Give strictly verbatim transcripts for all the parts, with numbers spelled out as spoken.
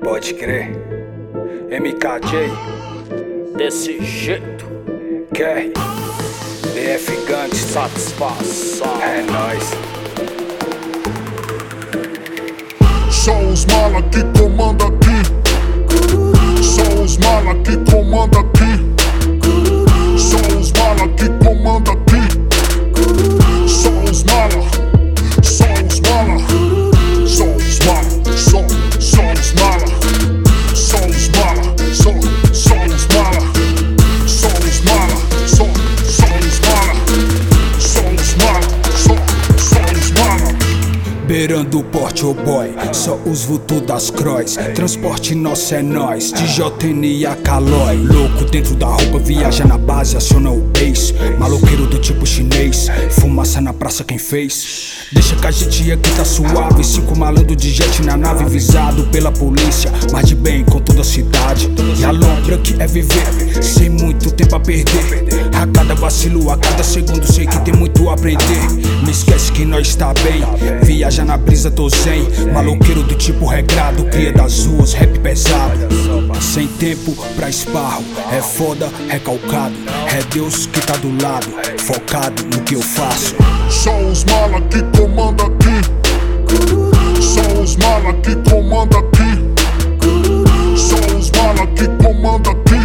Pode crer. M K J, Desse jeito, Kerry, B F Gant, satisfação. é nóis. São os mala que comanda aqui. São os mala que comanda aqui. São os mala que comanda aqui. São os mala. São os mala. São os mala. São, são os mala. São os mala. São, são os mala. São os mala. São, são os mala. São os mala. São, são os mala. Beirando o porte, oh boy, só os vultos das croix. Transporte nosso é nós, de J N e a Calói. Louco dentro da roupa, viaja na base, aciona o bass. Maloqueiro do tipo chinês, fumaça na praça quem fez. Deixa que a gente aqui tá suave. Cinco malandro de jet na nave, visado pela polícia, mas de bem com toda a cidade. E a lombra que é viver, sem muito tempo a perder. A cada vacilo, a cada segundo, sei que tem muito a aprender. Me esquece que nós tá bem, viaja na brisa, tô zen. Maloqueiro do tipo regrado, cria das ruas, rap pesado. Sem tempo pra esparro, é foda, recalcado. É Deus que tá do lado, focado no que eu faço. São os mala que comanda aqui. São os mala que comanda aqui. São os mala que comanda aqui.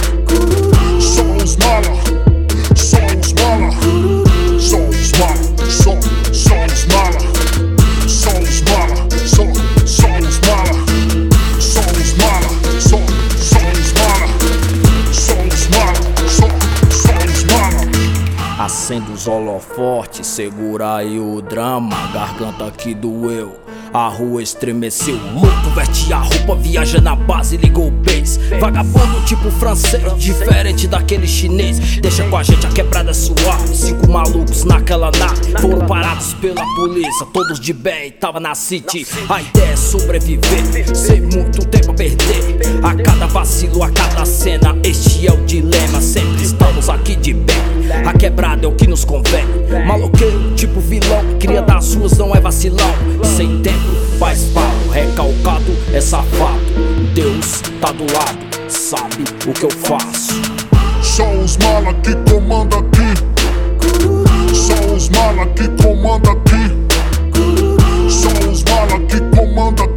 São os mala. São os mala. São os mala. São, são os mala. São os mala. São, são os mala. São os mala. São, são os mala. São os mala. São, são os mala. Acenda os holofotes, segura aí o drama. Garganta que doeu, a rua estremeceu. Louco, veste a roupa, viaja na base, ligou o bass. Vagabundo tipo francês, diferente daquele chinês. Deixa com a gente a quebrada suave. Cinco malucos naquela nave, foram parados pela polícia. Todos de bem, tava na city. A ideia é sobreviver, sem muito tempo a perder. A cada vacilo, a cada cena, este é o dilema. Sempre estamos aqui de bem, a quebrada é o que nos convém. Maloqueiro tipo vilão, cria das ruas, não é vacilão. Sem tempo faz falo, recalcado é safado. Deus tá do lado, sabe o que eu faço. São os mala que comanda aqui. São os mala que comanda aqui. São os mala que comanda aqui.